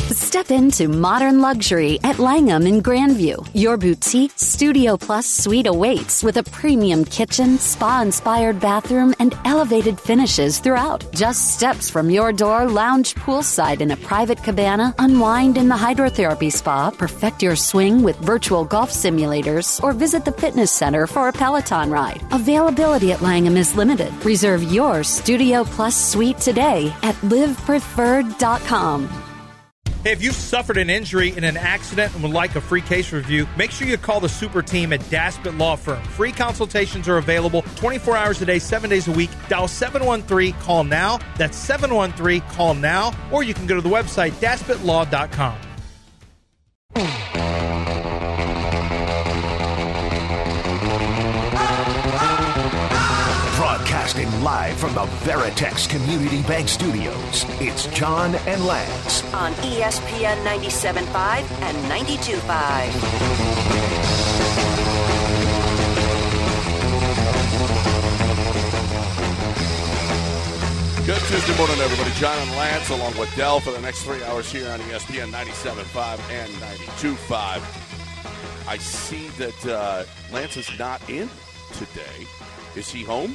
Step into modern luxury at Langham in Grandview. Your boutique Studio Plus suite awaits with a premium kitchen, spa-inspired bathroom, and elevated finishes throughout. Just steps from your door, lounge poolside in a private cabana, unwind in the hydrotherapy spa, perfect your swing with virtual golf simulators, or visit the fitness center for a Peloton ride. Availability at Langham is limited. Reserve your Studio Plus suite today at livepreferred.com. Hey, if you've suffered an injury in an accident and would like a free case review, make sure you call the super team at Daspit Law Firm. Free consultations are available 24 hours a day, 7 days a week. Dial 713-CALL-NOW. That's 713-CALL-NOW. Or you can go to the website, DaspitLaw.com. Broadcasting live from the Veritex Community Bank Studios, it's John and Lance on ESPN 97.5 and 92.5. Good Tuesday morning, everybody. John and Lance along with Dell for the next 3 hours here on ESPN 97.5 and 92.5. I see that Lance is not in today. Is he home?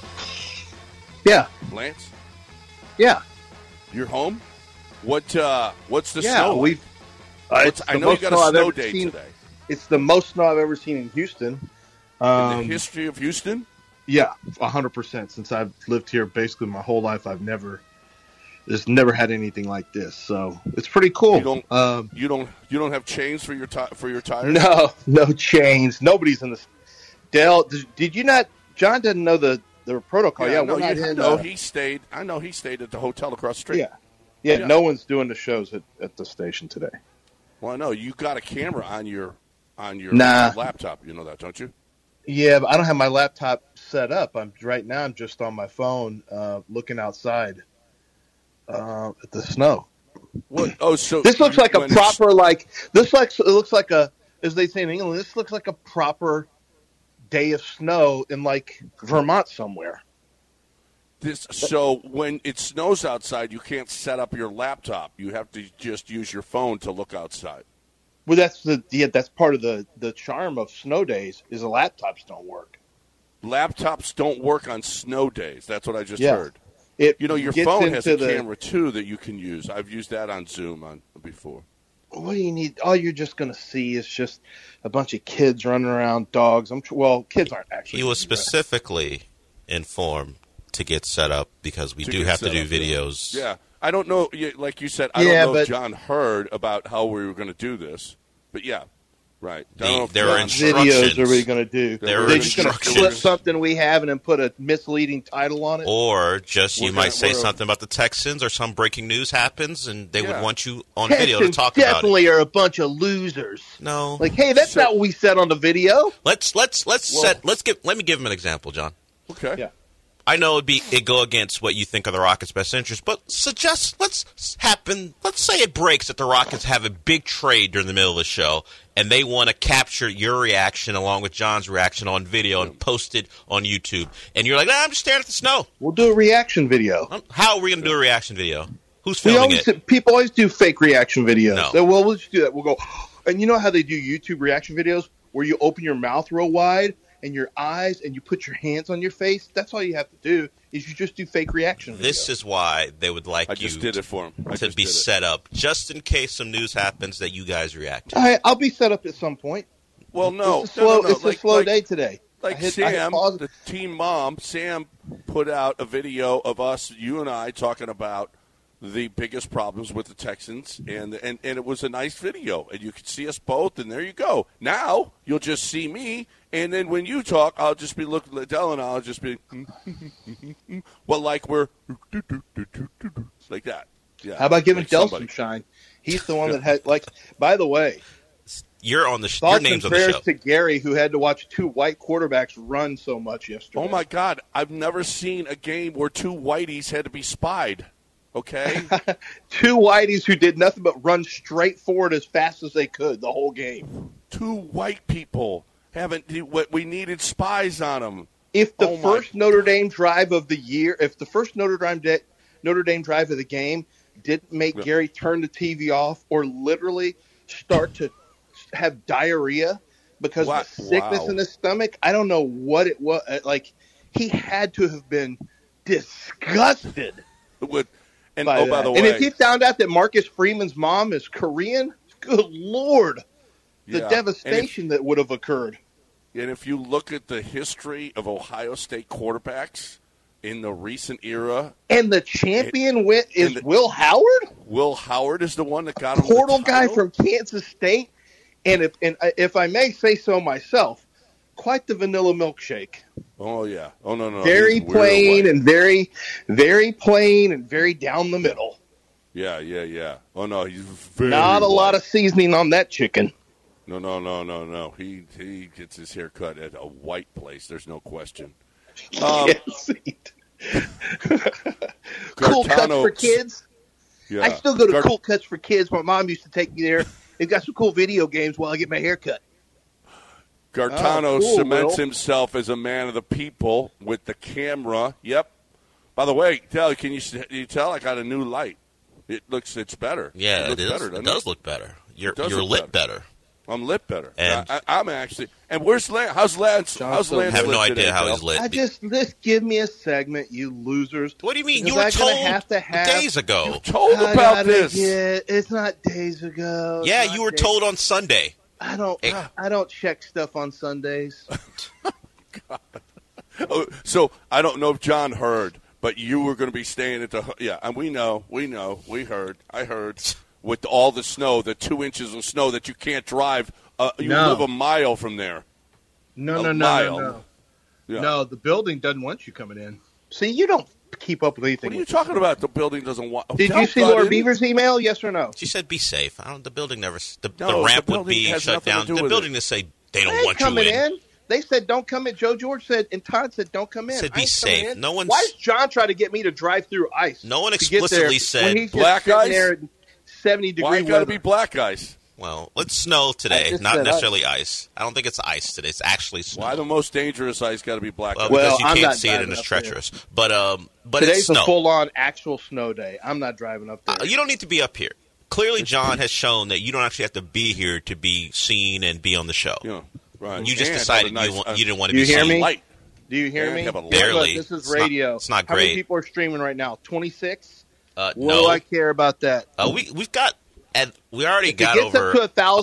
Yeah. Lance? Yeah. You're home? What's the snow? We've. I know you got a snow day today. It's the most snow I've ever seen in Houston. In the history of Houston? Yeah, 100%. Since I've lived here basically my whole life, there's never had anything like this. So it's pretty cool. You don't have chains for your tires? No chains. Nobody's in the. Dale, did you not? John didn't know the protocol. Yeah, we're not in. He stayed. I know he stayed at the hotel across the street. Yeah. No one's doing the shows at the station today. Well, I know you got a camera on your laptop. You know that, don't you? Yeah, but I don't have my laptop set up. I'm just on my phone, looking outside at the snow. What? Oh, so this looks like a proper it looks like a, as they say in England, this looks like a proper day of snow in like Vermont somewhere. So when it snows outside, you can't set up your laptop. You have to just use your phone to look outside. Well, that's part of the charm of snow days is the laptops don't work. Laptops don't work on snow days. That's what I just heard. Your phone has a camera too that you can use. I've used that on Zoom before. What do you need? All you're just going to see is just a bunch of kids running around, dogs. Kids aren't actually. He was specifically informed to get set up because we do have to do videos. Yeah. I don't know, like you said, I don't know if John heard about how we were going to do this. But, yeah, right. There are instructions. Videos are we going to do? There are They're just going to flip something we have and then put a misleading title on it? Or just you might say something about the Texans or some breaking news happens and they would want you on video to talk about it. Definitely are a bunch of losers. No. Like, hey, that's not what we said on the video. Let me give him an example, John. Okay. Yeah. I know it'd go against what you think are the Rockets' best interest, but let's say it breaks that the Rockets have a big trade during the middle of the show, and they want to capture your reaction along with John's reaction on video and post it on YouTube. And you're like, I'm just staring at the snow. We'll do a reaction video. How are we going to do a reaction video? Who's filming it? People always do fake reaction videos. No. So, we'll just do that. We'll go, and you know how they do YouTube reaction videos where you open your mouth real wide and your eyes, and you put your hands on your face? That's all you have to do, is you just do fake reaction videos. This is why they would like you to be set up, just in case some news happens that you guys react to. I'll be set up at some point. Well, no. It's a slow day today. Sam, the team mom, Sam put out a video of us, you and I, talking about the biggest problems with the Texans, and it was a nice video, and you could see us both, and there you go. Now you'll just see me, and then when you talk, I'll just be looking at Dell, and I'll just be, well, like we're like that. Yeah. How about giving Dell some shine? He's the one that had, by the way, your name's on the show. Thoughts and prayers to Gary, who had to watch two white quarterbacks run so much yesterday. Oh my God, I've never seen a game where two whiteys had to be spied. Okay, two whiteys who did nothing but run straight forward as fast as they could the whole game. Two white people we needed spies on them. If the first Notre Dame drive of the year, if the first Notre Dame drive of the game didn't make Gary turn the TV off or literally start to have diarrhea because of the sickness in his stomach. I don't know what it was. Like, he had to have been disgusted. By the way, and if he found out that Marcus Freeman's mom is Korean, good Lord, the devastation that would have occurred. And if you look at the history of Ohio State quarterbacks in the recent era, and the champion is Will Howard. Will Howard is the one that got him portal the guy title? from Kansas State, and if I may say so myself, quite the vanilla milkshake. Oh yeah. Oh no. Very plain and very, very plain and very down the middle. Yeah. Oh no, he's very not a lot of seasoning on that chicken. No. He gets his hair cut at a white place. There's no question. Yes. Cool Cuts for Kids. Yeah. I still go to Cool Cuts for Kids. My mom used to take me there. They've got some cool video games while I get my hair cut. Gartano cements himself as a man of the people with the camera. Yep. By the way, can you tell I got a new light? It's better. Yeah, it does look better. You're lit better. I'm lit better. And I'm actually. And where's Lance? How's Lance? I have no idea how he's lit. Just give me a segment, you losers. What do you mean? You were told days ago. You told about this. It's not days ago. Yeah, you were told on Sunday. I don't check stuff on Sundays. God. So I don't know if John heard, but you were going to be staying at the and we heard. I heard with all the snow, the 2 inches of snow that you can't drive. You live a mile from there. No. Yeah. No, the building doesn't want you coming in. See, you don't keep up with anything. What are you talking about? The building doesn't want. Did you see Laura Beaver's email? Yes or no? She said, "Be safe." The building never. The ramp would be shut down. The building to say they don't want you in. They said don't come in. Joe George said, and Todd said don't come in. Said be safe. No one's. Why does John try to get me to drive through ice? No one explicitly said black ice. There at 70-degree Why got to be black ice? Well, it's snow today, not necessarily ice. I don't think it's ice today. It's actually snow. Why the most dangerous ice got to be black ice? Because you can't see it and it's treacherous. But today's it's snow. A full-on actual snow day. I'm not driving up there. You don't need to be up here. Clearly, John has shown that you don't actually have to be here to be seen and be on the show. Yeah, right. You just decided you didn't want to be seen. Do you hear me? Barely. Look, this is radio. It's not great. How many people are streaming right now? 26? No. What do I care about that? We've got. And we already got over. If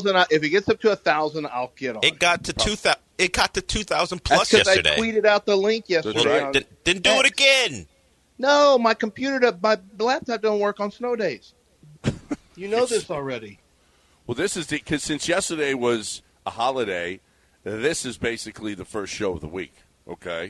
it gets up to 1,000, I'll get on. It got to 2,000. It got to 2,000 plus yesterday. I tweeted out the link yesterday. Well, then do it again. No, my laptop don't work on snow days. You know this already. Well, this is because since yesterday was a holiday, this is basically the first show of the week. Okay,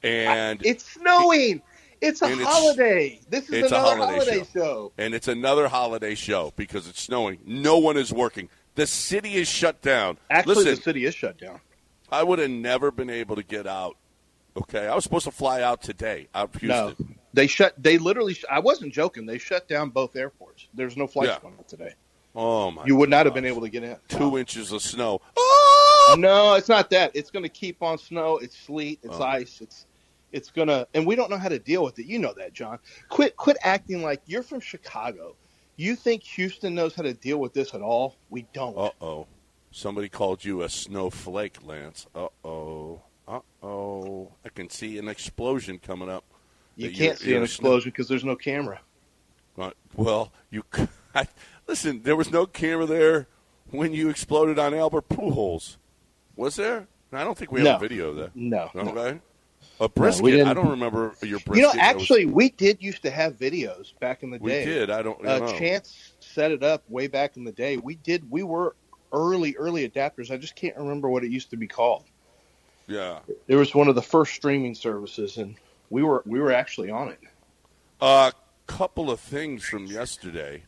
and it's snowing. It's a holiday. This is another holiday show. And it's another holiday show because it's snowing. No one is working. The city is shut down. Actually, the city is shut down. I would have never been able to get out. Okay, I was supposed to fly out today out of Houston. No, they literally. I wasn't joking. They shut down both airports. There's no flights going out today. Oh my! You would not have been able to get in. 2 inches of snow. Oh! No, it's not that. It's going to keep on snow. It's sleet. It's ice. It's gonna, and we don't know how to deal with it. You know that, John. Quit acting like you're from Chicago. You think Houston knows how to deal with this at all? We don't. Uh-oh. Somebody called you a snowflake, Lance. Uh-oh. I can see an explosion coming up. You can't see an explosion because there's no camera. Well, listen, there was no camera there when you exploded on Albert Pujols. Was there? I don't think we have a video of that. No. Okay. A brisket. I don't remember your brisket. Actually, we did used to have videos back in the day. We did. I don't know. Chance set it up way back in the day. We did. We were early adapters. I just can't remember what it used to be called. Yeah. It was one of the first streaming services, and we were actually on it. A couple of things from yesterday.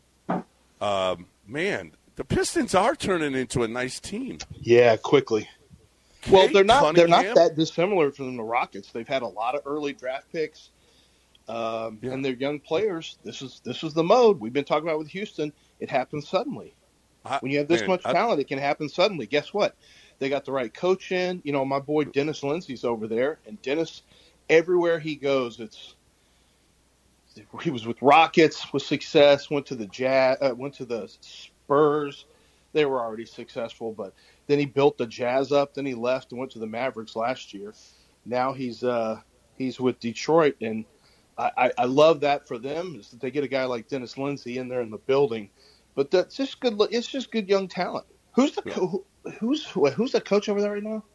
Man, the Pistons are turning into a nice team. Yeah, quickly. Well, they're not that dissimilar from the Rockets. They've had a lot of early draft picks, and they're young players. This is the mode we've been talking about with Houston. It happens suddenly. When you have this much talent, it can happen suddenly. Guess what? They got the right coach in. You know, my boy Dennis Lindsey's over there, and Dennis, everywhere he goes, he was with Rockets with success. Went to the went to the Spurs. They were already successful, but then he built the Jazz up. Then he left and went to the Mavericks last year. Now he's with Detroit, and I love that for them. Is that they get a guy like Dennis Lindsey in there in the building, but that's just good. It's just good young talent. Who's the coach over there right now?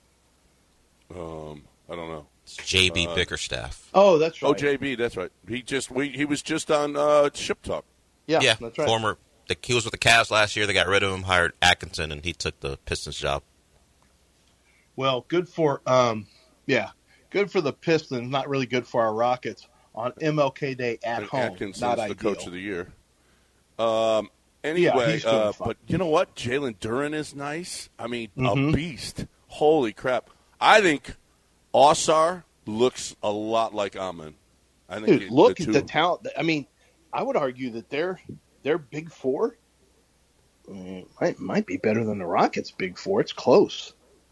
I don't know. It's JB Bickerstaff. Oh, that's right. Oh, JB, that's right. He was just on Ship Talk. Yeah, that's right. He was with the Cavs last year. They got rid of him, hired Atkinson, and he took the Pistons job. Well, good for good for the Pistons. Not really good for our Rockets on MLK Day at home. Atkinson's not the ideal. coach of the year. Anyway, but you know what? Jalen Duren is nice. I mean, a beast. Holy crap! I think Ausar looks a lot like Amen. I think Dude, look at the talent. I mean, I would argue that their big four might be better than the Rockets' big four. It's close.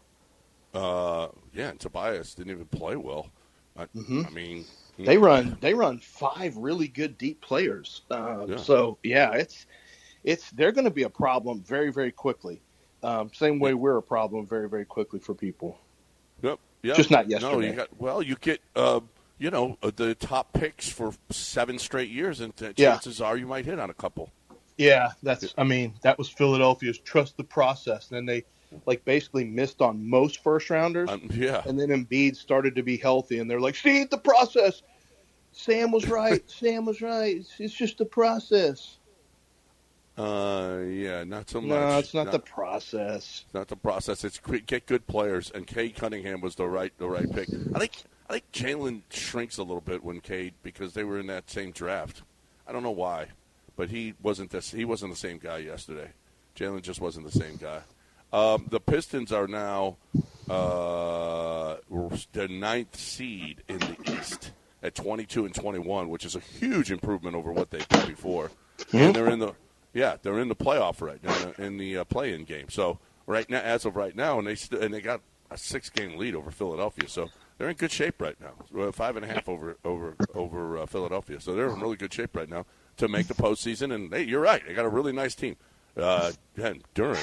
And Tobias didn't even play well. I mean, they run 5 really good deep players. So yeah, they're going to be a problem very, very quickly. Same way we're a problem very, very quickly for people. Yep. Just not yesterday. You get the top picks for 7 straight years, and chances are you might hit on a couple. Yeah, that was Philadelphia's trust the process. And then they basically missed on most first rounders. And then Embiid started to be healthy, and they're like, see the process. Sam was right. It's just the process. Not so much. No, it's not the process. It's not the process. It's get good players, and Cade Cunningham was the right pick. I think Jalen shrinks a little bit when Cade, because they were in that same draft. I don't know why, but he wasn't the same guy yesterday. Jalen just wasn't the same guy. The Pistons are now the 9th seed in the East at 22-21, which is a huge improvement over what they did before. And they're in the playoff right now, in the play-in game. So right now, as of right now, and they got a 6-game lead over Philadelphia. So they're in good shape right now. 5.5 over Philadelphia. So they're in really good shape right now to make the postseason. And hey, you're right, they got a really nice team. And Duren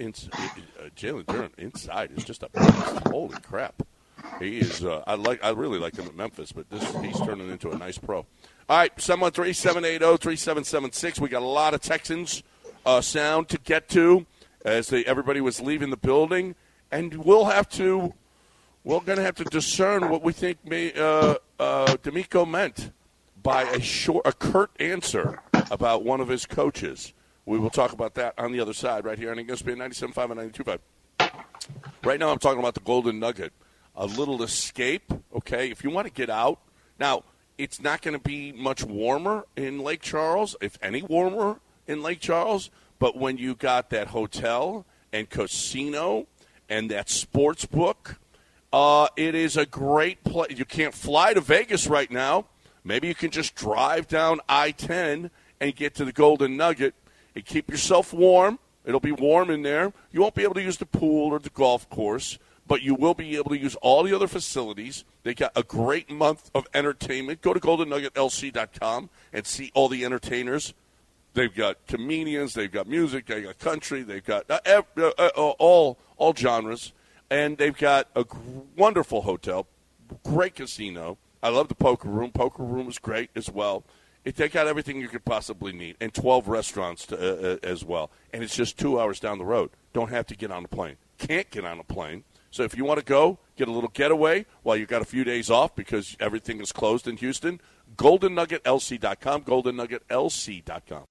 Jalen Duren inside is just a beast. Holy crap! He is. I really like him at Memphis, but he's turning into a nice pro. All right, 713-780-3776. We got a lot of Texans sound to get to as everybody was leaving the building, and we're going to have to discern what we think D'Amico meant by a curt answer about one of his coaches. We will talk about that on the other side right here on ESPN 97.5 and 92.5. Right now I'm talking about the Golden Nugget. A little escape, okay? If you want to get out. Now, it's not going to be much warmer in Lake Charles, if any warmer in Lake Charles, but when you got that hotel and casino and that sports book, it is a great place. You can't fly to Vegas right now. Maybe you can just drive down I-10 and get to the Golden Nugget. And keep yourself warm. It'll be warm in there. You won't be able to use the pool or the golf course, but you will be able to use all the other facilities. They got a great month of entertainment. Go to GoldenNuggetLC.com and see all the entertainers. They've got comedians. They've got music. They've got country. They've got all genres. And they've got a wonderful hotel, great casino. I love the poker room. Poker room is great as well. They got everything you could possibly need, and 12 restaurants as well. And it's just 2 hours down the road. Don't have to get on a plane. Can't get on a plane. So if you want to go, get a little getaway while you got a few days off because everything is closed in Houston, GoldenNuggetLC.com, GoldenNuggetLC.com.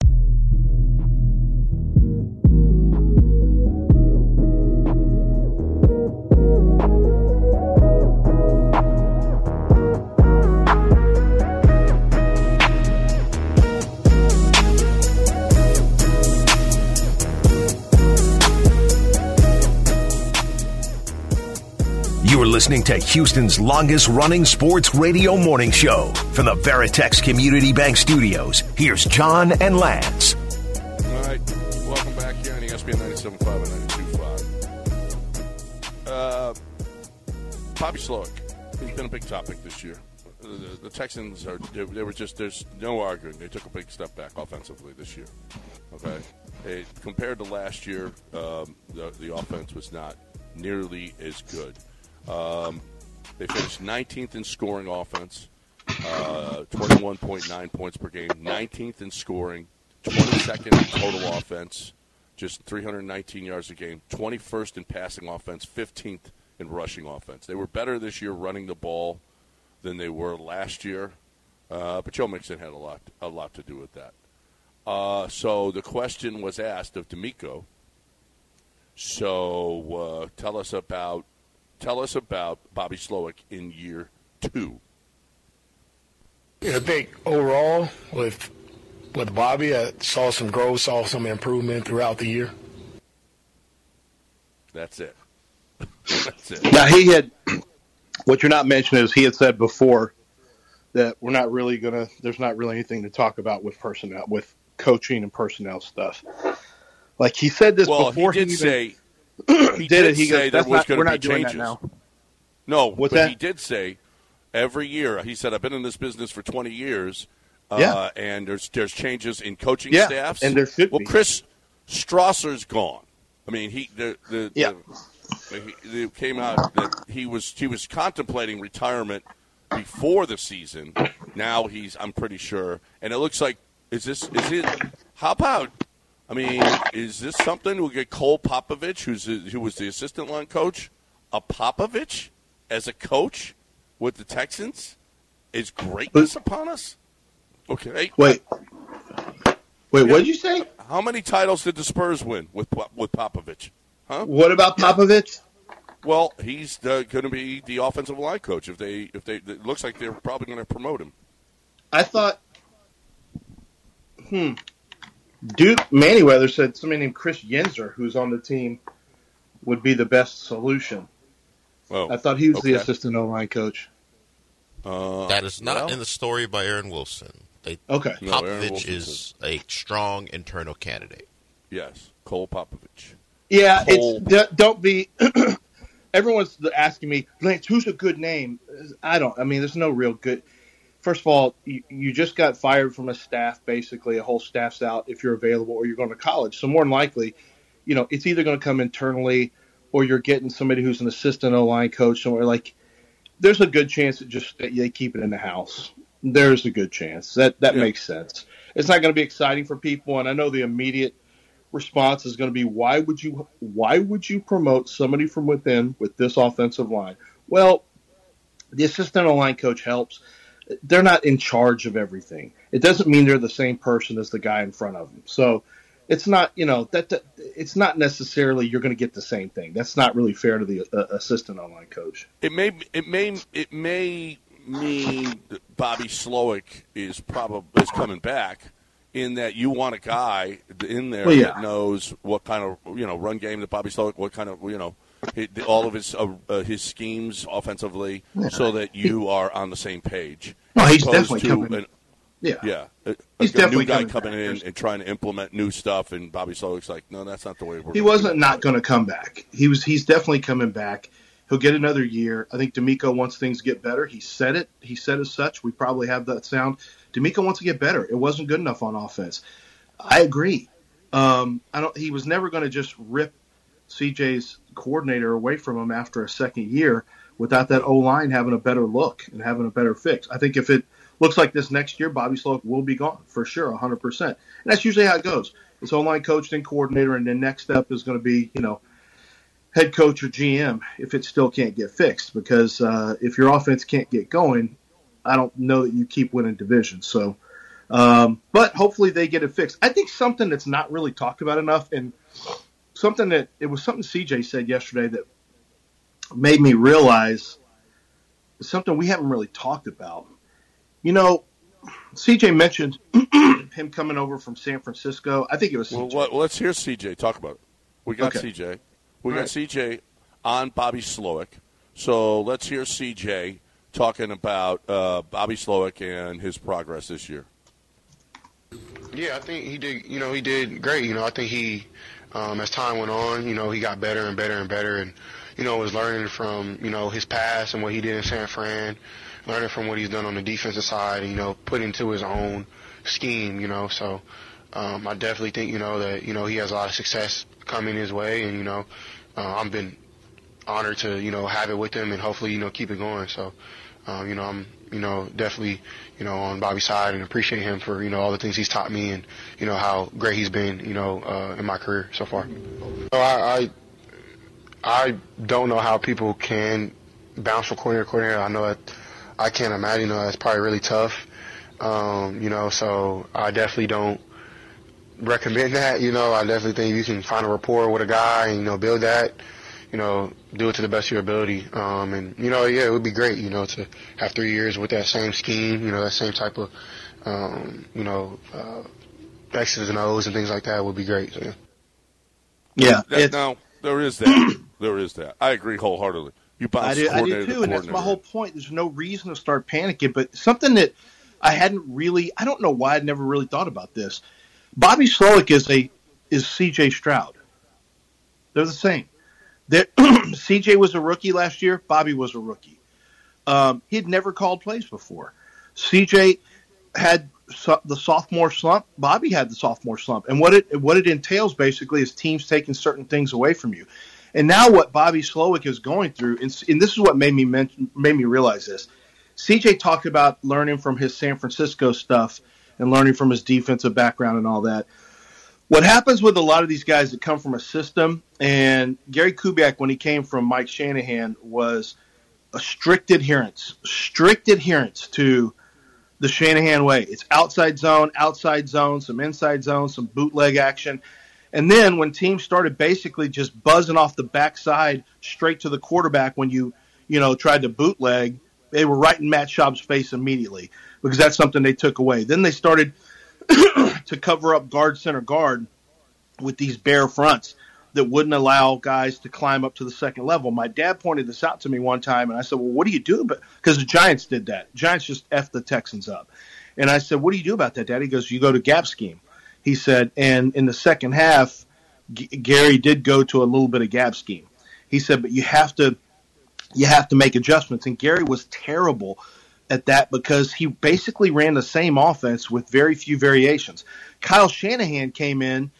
You are listening to Houston's longest-running sports radio morning show. From the Veritex Community Bank Studios, here's John and Lance. All right, welcome back here on ESPN 97.5 and 92.5. Bobby Slowick, he's been a big topic this year. the Texans are. They were just. There's no arguing. They took a big step back offensively this year. Okay, compared to last year, the offense was not nearly as good. They finished 19th in scoring offense, 21.9 points per game. 19th in scoring, 22nd in total offense, just 319 yards a game. 21st in passing offense, 15th in rushing offense. They were better this year running the ball than they were last year, but Joe Mixon had a lot to do with that. So the question was asked of D'Amico. So tell us about Bobby Slowik in year 2. Yeah, I think overall with Bobby, I saw some growth, saw some improvement throughout the year. That's it. Now he had. What you're not mentioning is he had said before that we're not really there's not really anything to talk about with personnel, with coaching and personnel stuff. Like he said this before. He did say we're not doing that now. No, but he did say every year. He said, "I've been in this business for 20 years, and there's changes in coaching staffs, and there should be." Chris Strasser's gone. I mean, it came out that he was contemplating retirement before the season. Now I'm pretty sure, and it looks like is it? How about? I mean, is this something we'll get Cole Popovich, who was the assistant line coach, a Popovich as a coach with the Texans? Is greatness upon us? Okay. Wait, what did you say? How many titles did the Spurs win with Popovich? Huh? What about Popovich? Well, he's going to be the offensive line coach. If they, it looks like they're probably going to promote him. I thought, Duke Manyweather said somebody named Chris Yenser, who's on the team, would be the best solution. Oh, I thought he was the assistant O-line coach. That is not in the story by Aaron Wilson. Popovich is a strong internal candidate. Yes, Cole Popovich. Yeah, don't be. Everyone's asking me, Lance, who's a good name? There's no real good. First of all, you just got fired from a staff, basically. A whole staff's out if you're available or you're going to college. So more than likely, it's either going to come internally or you're getting somebody who's an assistant O-line coach somewhere. Like, there's a good chance that they keep it in the house. There's a good chance. That makes sense. It's not going to be exciting for people, and I know the immediate response is going to be, why would you promote somebody from within with this offensive line? Well, the assistant O-line coach helps. They're not in charge of everything. It doesn't mean they're the same person as the guy in front of them. So it's not, it's not necessarily you're going to get the same thing. That's not really fair to the assistant O-line coach. It may mean that Bobby Slowik is coming back, in that you want a guy in there that knows what kind of run game that Bobby Slowik, what kind of all of his schemes offensively, so that you are on the same page. No, he's definitely coming. He's definitely new guy coming in and trying to implement new stuff, and Bobby Slowik's like, no, that's not the way we're. He wasn't not going to come back. He's definitely coming back. He'll get another year. I think D'Amico wants things to get better. He said it. He said as such. We probably have that sound. D'Amico wants to get better. It wasn't good enough on offense. I agree. He was never going to just rip CJ's coordinator away from him after a second year without that O-line having a better look and having a better fix. I think if it looks like this next year, Bobby Slowik will be gone for sure, 100%. And that's usually how it goes. It's O-line coach, then coordinator, and then next step is going to be, head coach or GM if it still can't get fixed. Because if your offense can't get going, I don't know that you keep winning divisions. So, but hopefully they get it fixed. I think something that's not really talked about enough, and something CJ said yesterday that made me realize something we haven't really talked about. CJ mentioned him coming over from San Francisco. I think it was CJ. Well, let's hear CJ talk about it. We got CJ. We got CJ on Bobby Slowik. So let's hear CJ talking about Bobby Slowik and his progress this year. Yeah, I think he did. He did great. I think he, as time went on, he got better and better and better, and was learning from his past and what he did in San Fran. learning from what he's done on the defensive side, and, put into his own scheme, So I definitely think, that, he has a lot of success coming his way, and, I've been honored to, have it with him and hopefully, keep it going. So, I'm, definitely, on Bobby's side and appreciate him for, all the things he's taught me and, how great he's been, in my career so far. I don't know how people can bounce from coordinator to coordinator. I know that I can't imagine, that's probably really tough. So I definitely don't recommend that. I definitely think you can find a rapport with a guy and, build that, do it to the best of your ability. It would be great, to have 3 years with that same scheme, that same type of, X's and O's and things like that would be great. So, yeah. Now, there is that. There is that. I agree wholeheartedly. You bounce I do too, and that's my whole point. There's no reason to start panicking, but something that I don't know why I'd never really thought about this. Bobby Slowik is C.J. Stroud. They're the same. C.J. was a rookie last year. Bobby was a rookie. He'd never called plays before. C.J. had the sophomore slump. Bobby had the sophomore slump. And what it entails basically is teams taking certain things away from you. And now what Bobby Slowik is going through, and this is what made me realize this. C.J. talked about learning from his San Francisco stuff and learning from his defensive background and all that. What happens with a lot of these guys that come from a system, and Gary Kubiak, when he came from Mike Shanahan, was a strict adherence to the Shanahan way. It's outside zone, some inside zone, some bootleg action. And then when teams started basically just buzzing off the backside straight to the quarterback when you tried to bootleg, they were right in Matt Schaub's face immediately because that's something they took away. Then they started to cover up guard, center, guard with these bare fronts that wouldn't allow guys to climb up to the second level. My dad pointed this out to me one time, and I said, well, what do you do? Because the Giants did that. Giants just effed the Texans up. And I said, what do you do about that, Dad? He goes, you go to gap scheme. He said, and in the second half, Gary did go to a little bit of gap scheme. He said, but you have to make adjustments. And Gary was terrible at that because he basically ran the same offense with very few variations. Kyle Shanahan came in,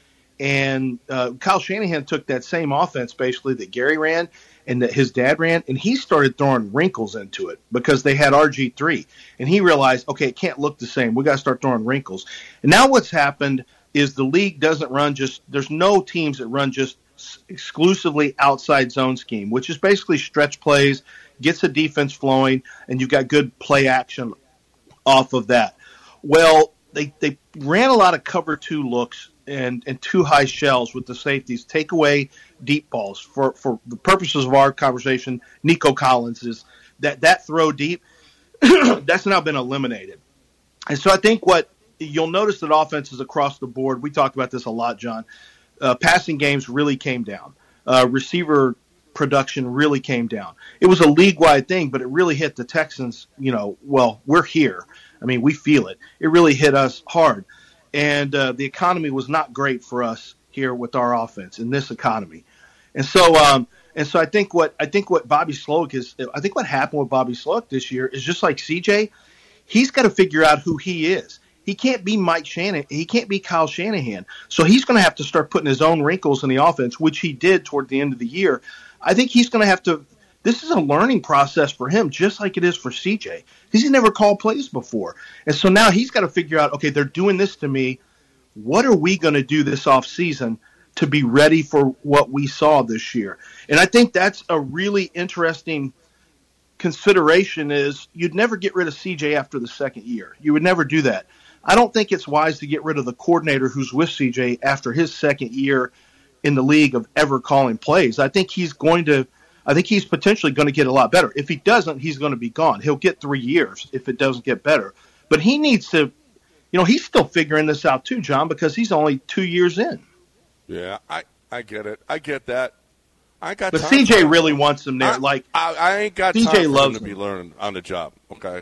and Kyle Shanahan took that same offense basically that Gary ran and that his dad ran, and he started throwing wrinkles into it because they had RG3. And he realized, okay, it can't look the same. We got to start throwing wrinkles. And now what's happened is the league doesn't run there's no teams that run just exclusively outside zone scheme, which is basically stretch plays, gets the defense flowing, and you've got good play action off of that. Well, they ran a lot of cover 2 looks and too high shells with the safeties, take away deep balls. For the purposes of our conversation, Nico Collins is that throw deep, that's now been eliminated. And so I think what you'll notice that offenses across the board, we talked about this a lot, John, passing games really came down. Receiver production really came down. It was a league-wide thing, but it really hit the Texans, we're here. I mean, we feel it. It really hit us hard. And the economy was not great for us here with our offense in this economy. And so I think what Bobby Slowik is, I think what happened with Bobby Slowik this year is just like CJ, he's got to figure out who he is. He can't be Mike Shanahan. He can't be Kyle Shanahan. So he's going to have to start putting his own wrinkles in the offense, which he did toward the end of the year. I think he's going to have to – this is a learning process for him, just like it is for CJ, because he's never called plays before. And so now he's got to figure out, okay, they're doing this to me. What are we going to do this offseason to be ready for what we saw this year? And I think that's a really interesting consideration is you'd never get rid of CJ after the second year. You would never do that. I don't think it's wise to get rid of the coordinator who's with CJ after his second year in the league of ever calling plays. I think he's potentially going to get a lot better. If he doesn't, he's going to be gone. He'll get 3 years if it doesn't get better. But he needs to, he's still figuring this out too, John, because he's only 2 years in. Yeah, I get it. I get that. But CJ really wants him there. I ain't got CJ time for loves him to be learning on the job. Okay,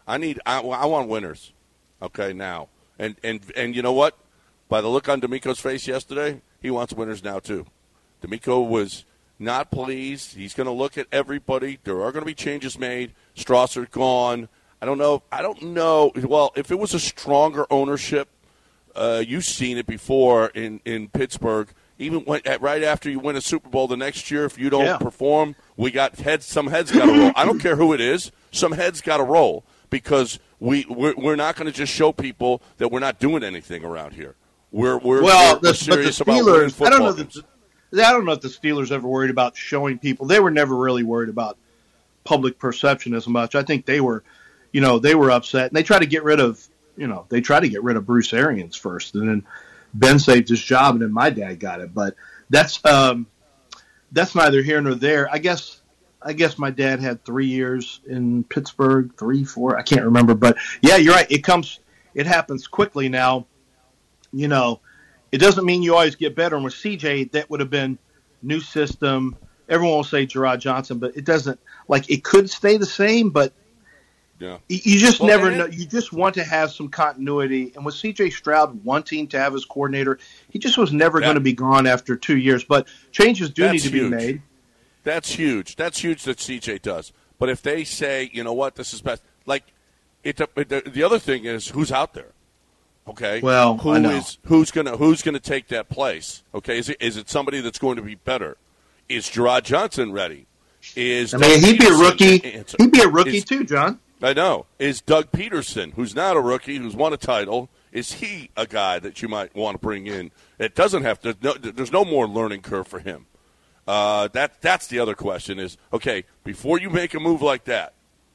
I want winners. Okay, now and you know what? By the look on D'Amico's face yesterday, he wants winners now too. D'Amico was not pleased. He's going to look at everybody. There are going to be changes made. Strasser gone. I don't know. Well, if it was a stronger ownership, you've seen it before in Pittsburgh. Even right after you win a Super Bowl the next year, if you don't perform, some heads got to roll. I don't care who it is. Some heads got to roll because we're not going to just show people that we're not doing anything around here. We're serious about winning football games. I don't know if the Steelers ever worried about showing people. They were never really worried about public perception as much. I think they were upset, and they tried to get rid of Bruce Arians first, and then Ben saved his job, and then my dad got it. But that's neither here nor there. I guess my dad had 3 years in Pittsburgh, 3, 4, I can't remember. But yeah, you're right. It happens quickly now. It doesn't mean you always get better. And with CJ, that would have been new system. Everyone will say Gerard Johnson, but it doesn't. Like, it could stay the same, but you just never know. You just want to have some continuity. And with CJ Stroud wanting to have his coordinator, he just was never going to be gone after 2 years. But changes do need to be made. That's huge. That's huge that CJ does. But if they say, you know what, this is best. Like, the other thing is who's out there. Okay. Well, who's gonna take that place? Okay. Is it somebody that's going to be better? Is Gerard Johnson ready? He'd be a rookie. He'd be a rookie too, John. I know. Is Doug Peterson, who's not a rookie, who's won a title, is he a guy that you might want to bring in? It doesn't have to. There's no more learning curve for him. That's the other question. Is okay before you make a move like that.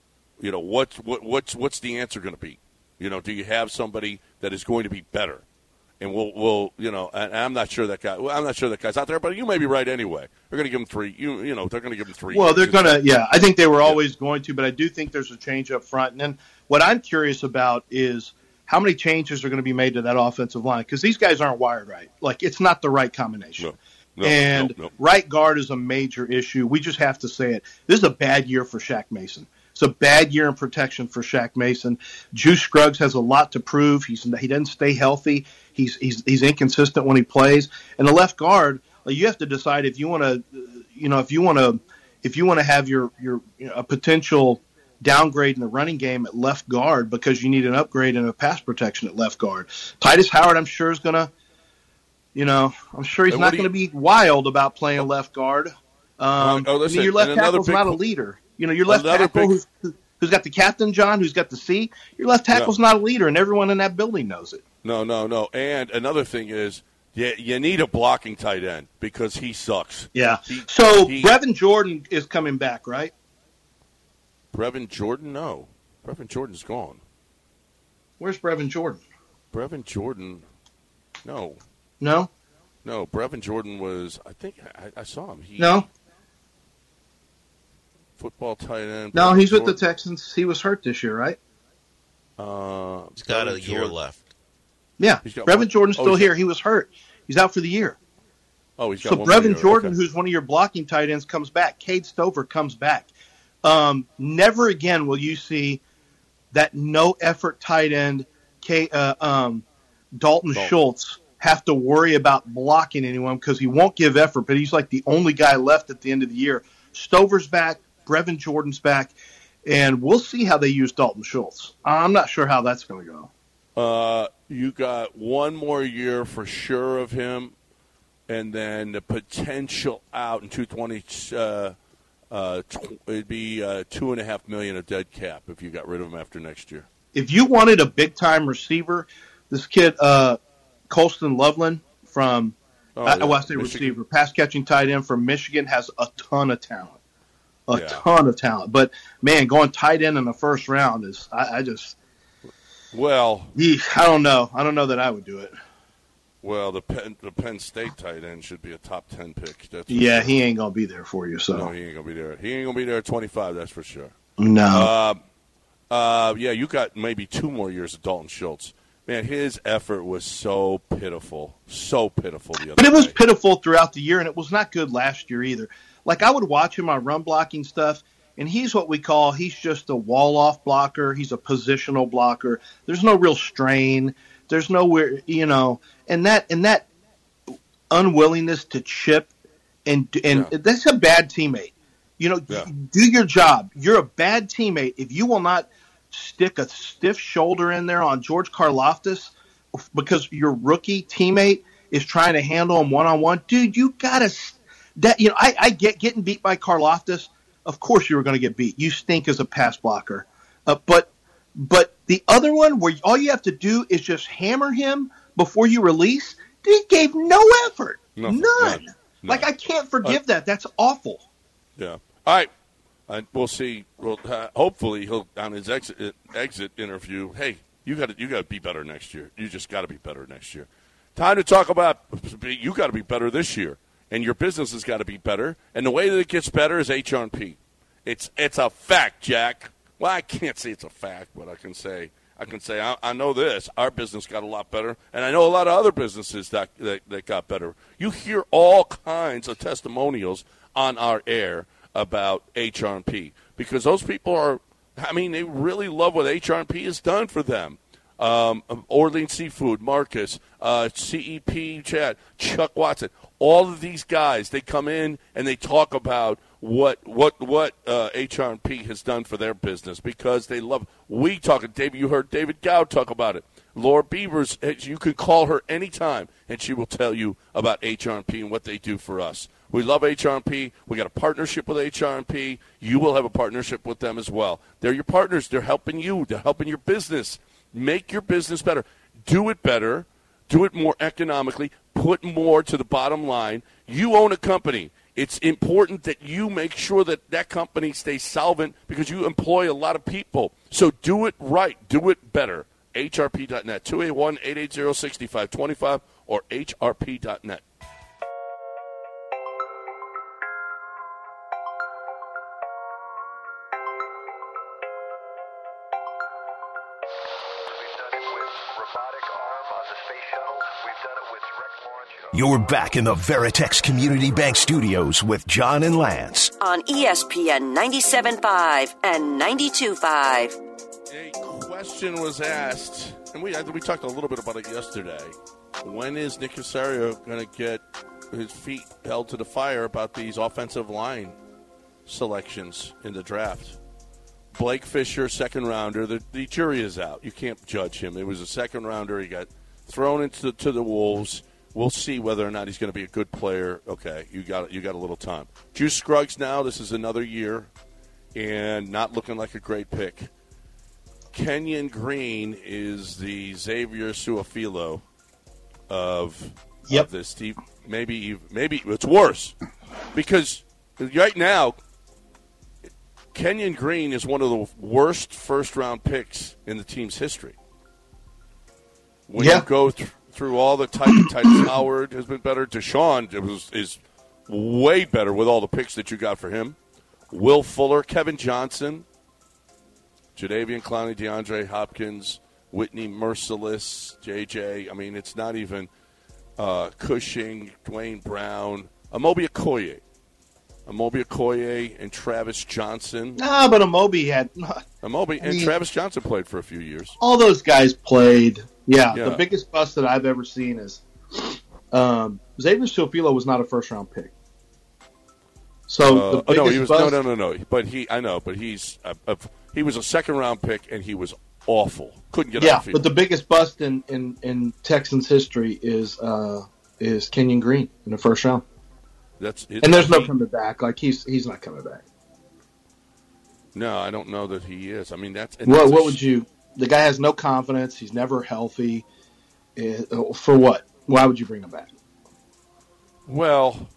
What's the answer going to be? Do you have somebody that is going to be better? And we'll and I'm not sure that guy. Well, I'm not sure that guy's out there, but you may be right anyway. They're going to give him 3. They're going to give him 3. Well, they're going to. Yeah, I think they were always going to, but I do think there's a change up front. And then what I'm curious about is how many changes are going to be made to that offensive line because these guys aren't wired right. Like, it's not the right combination. No. Right guard is a major issue. We just have to say it. This is a bad year for Shaq Mason. It's a bad year in protection for Shaq Mason. Juice Scruggs has a lot to prove. He doesn't stay healthy. He's inconsistent when he plays. And the left guard, you have to decide if you want to have your a potential downgrade in the running game at left guard because you need an upgrade in a pass protection at left guard. Titus Howard, I'm sure is gonna. I'm sure he's not going to be wild about playing left guard. Listen, your left tackle's not a leader. Your left tackle who's got the captain, John, who's got the C, your left tackle's not a leader, and everyone in that building knows it. No. And another thing is you need a blocking tight end because he sucks. Yeah. Brevin Jordan is coming back, right? Brevin Jordan? No. Brevin Jordan's gone. Where's Brevin Jordan? Brevin Jordan, no. No? No, Brevin Jordan was, I think, I saw him. No? Football tight end. No, he's with the Texans. He was hurt this year, right? He's got a year left. Yeah, Brevin Jordan's still here. He was hurt. He's out for the year. Oh, he's got so Brevin Jordan, who's one of your blocking tight ends, comes back. Cade Stover comes back. Never again will you see that no-effort tight end, Dalton Schultz, have to worry about blocking anyone because he won't give effort, but he's like the only guy left at the end of the year. Stover's back, Brevin Jordan's back, and we'll see how they use Dalton Schultz. I'm not sure how that's going to go. You got one more year for sure of him, and then the potential out in 2020, it'd be $2.5 million of dead cap if you got rid of him after next year. If you wanted a big-time receiver, this kid Colston Loveland from receiver, pass-catching tight end from Michigan, has a ton of talent. Ton of talent. But, man, going tight end in the first round is I don't know. I don't know that I would do it. Well, the Penn State tight end should be a top 10 pick. He ain't going to be there for you. So. No, he ain't going to be there. He ain't going to be there at 25, that's for sure. No. You got maybe 2 more years of Dalton Schultz. Man, his effort was so pitiful the other day. But it was pitiful throughout the year, and it was not good last year either. Like, I would watch him on run blocking stuff, and he's just a wall-off blocker. He's a positional blocker. There's no real strain. There's nowhere, and that unwillingness to chip and that's a bad teammate. Do your job. You're a bad teammate if you will not stick a stiff shoulder in there on George Karlaftis because your rookie teammate is trying to handle him one-on-one. Dude, you gotta I get getting beat by Karlaftis. Of course you were going to get beat. You stink as a pass blocker. But the other one where all you have to do is just hammer him before you release, he gave no effort. None. Like, I can't forgive that. That's awful. Yeah. All right. We'll see. Well, hopefully he'll on his exit interview. Hey, you got to be better next year. You just got to be better next year. Time to talk about you got to be better this year, and your business has got to be better. And the way that it gets better is H&P. It's a fact, Jack. Well, I can't say it's a fact, but I can say I know this. Our business got a lot better, and I know a lot of other businesses that got better. You hear all kinds of testimonials on our air about H&P because those people they really love what H&P has done for them. Orleans Seafood, Marcus, CEP, Chad, Chuck Watson, all of these guys, they come in and they talk about what H&P has done for their business because they love. You heard David Gow talk about it. Laura Beavers, you can call her anytime and she will tell you about H&P and what they do for us. We love H&P. We got a partnership with H&P. You will have a partnership with them as well. They're your partners. They're helping you. They're helping your business. Make your business better. Do it better. Do it more economically. Put more to the bottom line. You own a company. It's important that you make sure that company stays solvent because you employ a lot of people. So do it right. Do it better. HRP.net, 281-880-6525 or HRP.net. You're back in the Veritex Community Bank Studios with John and Lance. On ESPN 97.5 and 92.5. A question was asked, and we talked a little bit about it yesterday. When is Nick Caserio going to get his feet held to the fire about these offensive line selections in the draft? Blake Fisher, second rounder. The jury is out. You can't judge him. It was a second rounder. He got thrown into the Wolves. We'll see whether or not he's going to be a good player. Okay, you got a little time. Juice Scruggs now, this is another year, and not looking like a great pick. Kenyon Green is the Xavier Su'a-Filo of this team. Maybe it's worse because right now Kenyon Green is one of the worst first-round picks in the team's history. When you go through all the Titus Howard has been better. Deshaun is way better with all the picks that you got for him. Will Fuller, Kevin Johnson, Jadeveon Clowney, DeAndre Hopkins, Whitney Merciless, JJ. I mean, it's not even Cushing, Dwayne Brown, Amobi Okoye, and Travis Johnson. But Amobi and Travis Johnson played for a few years. All those guys played. Yeah, the biggest bust that I've ever seen is Xavier Su'a-Filo was not a first-round pick. So he was no. But he was a second-round pick and he was awful. Couldn't get off. But the biggest bust in Texans history is Kenyon Green in the first round. And there's no coming back. Like he's not coming back. No, I don't know that he is. I mean, what would you? The guy has no confidence. He's never healthy. For what? Why would you bring him back? Well,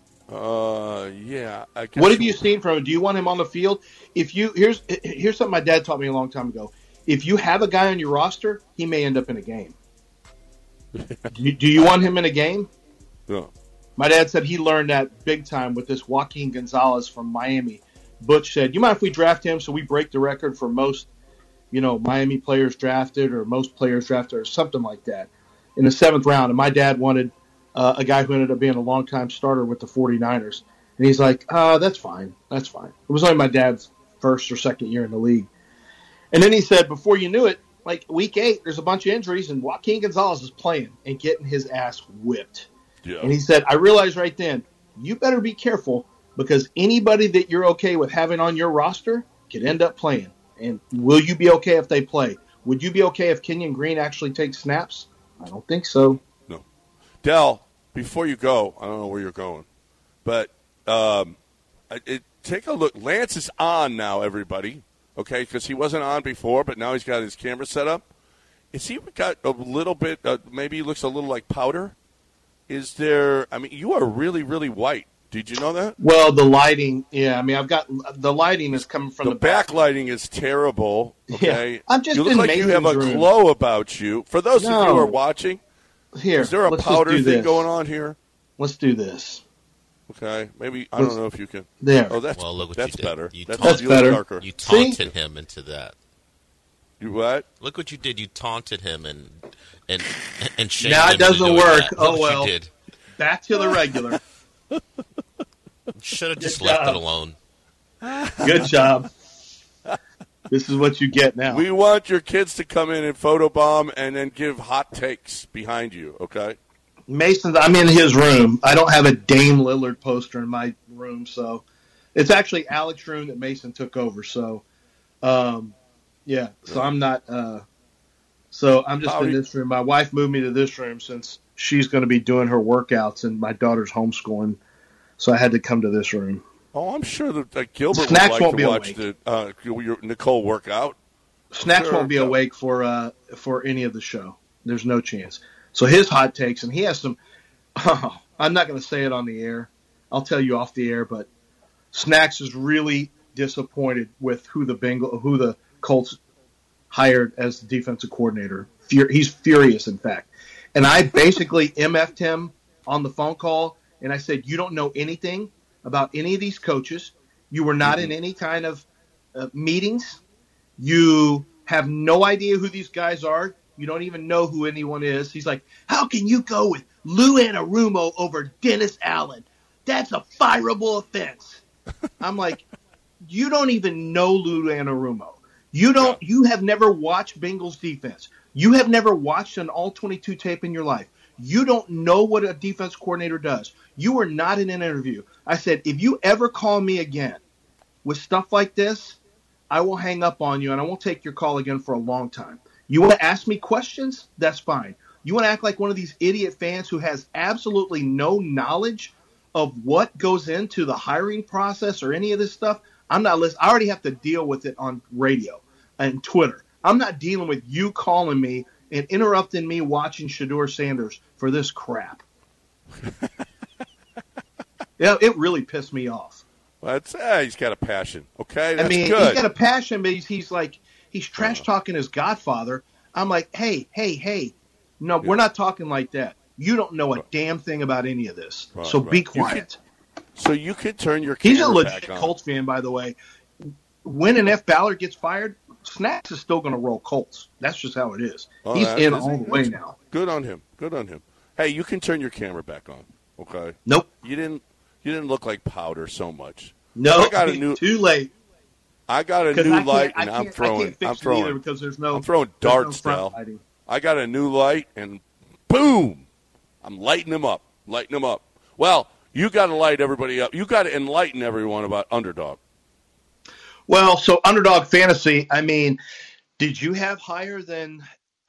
yeah. I guess what have you seen from him? Do you want him on the field? Here's something my dad taught me a long time ago. If you have a guy on your roster, he may end up in a game. Do you want him in a game? No. My dad said he learned that big time with this Joaquin Gonzalez from Miami. Butch said, "You mind if we draft him so we break the record for most, Miami players drafted or most players drafted or something like that in the 7th round?" And my dad wanted a guy who ended up being a longtime starter with the 49ers. And he's like, that's fine. That's fine. It was only my dad's first or second year in the league. And then he said, before you knew it, like week 8, there's a bunch of injuries, and Joaquin Gonzalez is playing and getting his ass whipped. Yeah. And he said, I realized right then, you better be careful because anybody that you're okay with having on your roster could end up playing. And will you be okay if they play? Would you be okay if Kenyon Green actually takes snaps? I don't think so. No. Del, before you go, I don't know where you're going, but take a look. Lance is on now, everybody, okay, because he wasn't on before, but now he's got his camera set up. Is he got a little bit, maybe he looks a little like powder? Is there, I mean, you are really, really white. Did you know that? Well, the lighting, yeah. I mean, the lighting is coming from the back. The backlighting is terrible, okay? Yeah. I'm just you look like you have a glow about you. For those of you who are watching, is there a powder thing going on here? Let's do this. Okay, maybe, I don't know if you can. There. Oh, that's better. That's better. Darker. You taunted him into that. You what? Look what you did. You taunted him and shamed now him. It doesn't work. Oh, well. You did. Back to the regular. Should have just left it alone. Good job. This is what you get now. We want your kids to come in and photobomb and then give hot takes behind you, okay? Mason's, I'm in his room. I don't have a Dame Lillard poster in my room, so it's actually Alex's room that Mason took over. So, yeah. So I'm not. So I'm just in this room. My wife moved me to this room since she's going to be doing her workouts, and my daughter's homeschooling. So I had to come to this room. Oh, I'm sure that Gilbert Snacks would like to watch your Nicole work out. Snacks won't be awake for any of the show. There's no chance. So his hot takes, and he has some. I'm not going to say it on the air. I'll tell you off the air. But Snacks is really disappointed with who the Colts hired as the defensive coordinator. He's furious, in fact. And I basically MF'd him on the phone call, and I said, "You don't know anything about any of these coaches. You were not in any kind of meetings. You have no idea who these guys are. You don't even know who anyone is." He's like, "How can you go with Lou Anarumo over Dennis Allen? That's a fireable offense." I'm like, "You don't even know Lou Anarumo. You have never watched Bengals defense. You have never watched an all-22 tape in your life. You don't know what a defense coordinator does. You were not in an interview." I said, "If you ever call me again with stuff like this, I will hang up on you and I won't take your call again for a long time. You want to ask me questions? That's fine. You want to act like one of these idiot fans who has absolutely no knowledge of what goes into the hiring process or any of this stuff? I'm not listening. I already have to deal with it on radio and Twitter. I'm not dealing with you calling me and interrupting me watching Shedeur Sanders for this crap." Yeah, it really pissed me off. Well, he's got a passion. Okay, that's good. He's got a passion, but he's trash talking his godfather. I'm like, hey, no, we're not talking like that. You don't know a damn thing about any of this, so be quiet. So you could turn your camera He's a legit back on. Colts fan, by the way. When and if Ballard gets fired, Snacks is still going to roll Colts. That's just how it is. He's in all the way now. Good on him. Hey, you can turn your camera back on. Okay. Nope. You didn't look like powder so much. No, too late. I got a new light, and I'm throwing because there's no. I'm throwing darts now. I got a new light, and boom, I'm lighting them up. Well, you got to light everybody up. You got to enlighten everyone about Underdog. Well, so Underdog Fantasy. I mean, did you have higher than